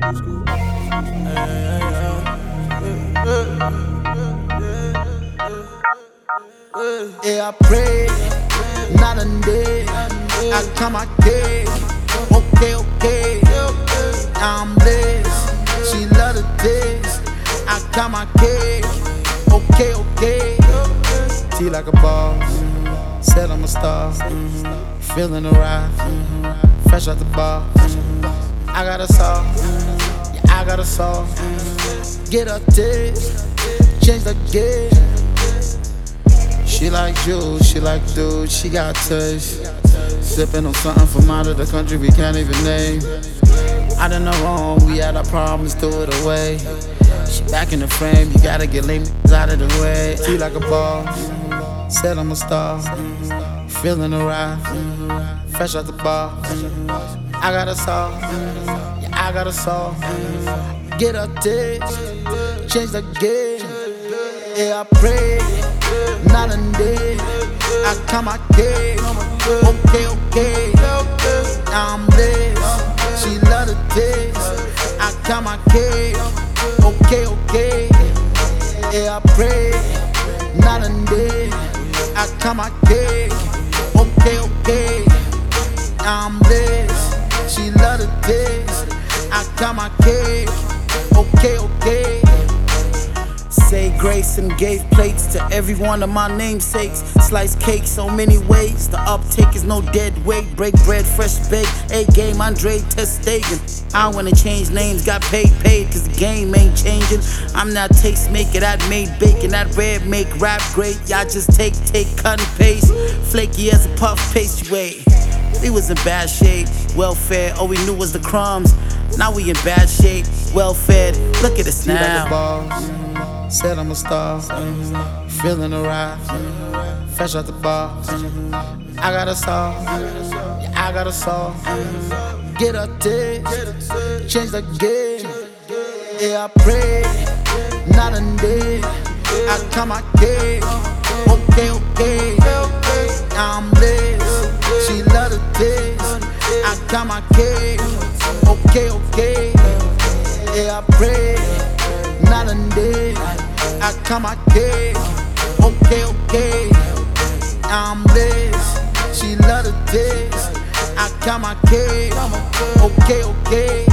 Yeah, I pray, not a day. I count my cake. Okay. I'm blessed. She love the taste. I count my cake. Okay. Tea like a boss. Said I'm a star. Feeling the ride. Fresh out the bar. I got a sauce. Yeah, I got a sauce. Get a taste. Change the game. She like juice, she like dude, she got touch. Sipping on something from out of the country we can't even name. I done no wrong, we had our problems, threw it away. She back in the frame, you gotta get lame out of the way. She like a boss, said I'm a star. Feeling the ride, fresh out the bar. I got a sauce, yeah, I got a sauce. Get a taste, change the game. Yeah, I pray, not a day. I count my cake. Okay. I'm blessed. She love the taste. I count my cake. Okay. Yeah, I pray, not a day. I count my cake. Okay. I'm blessed. She love the taste. I count my cake. Okay. Say grace and gave plates to every one of my namesakes. Slice cake so many ways. The uptake is no dead weight. Break bread, fresh baked. A-game, Andre Testegen. I wanna change names, got paid, cause the game ain't changing. I'm not taste maker, that made bacon, that red make rap great. Y'all just take, cut and paste. Flaky as a puff paste, wait. We was in bad shape, well fed, all we knew was the crumbs. Now we in bad shape, well fed, look at us now. Said I'm a star, feeling the ride, fresh out the bar. I got a sauce, yeah, I got a sauce. Get a taste, change the game. Yeah, I pray, not a day. I count my cake. Okay. I'm blessed. She love the taste. I count my cake. Okay. Yeah, I pray, not a day. I count my cake. Okay. I'm blessed. She love the taste. I count my cake. Okay.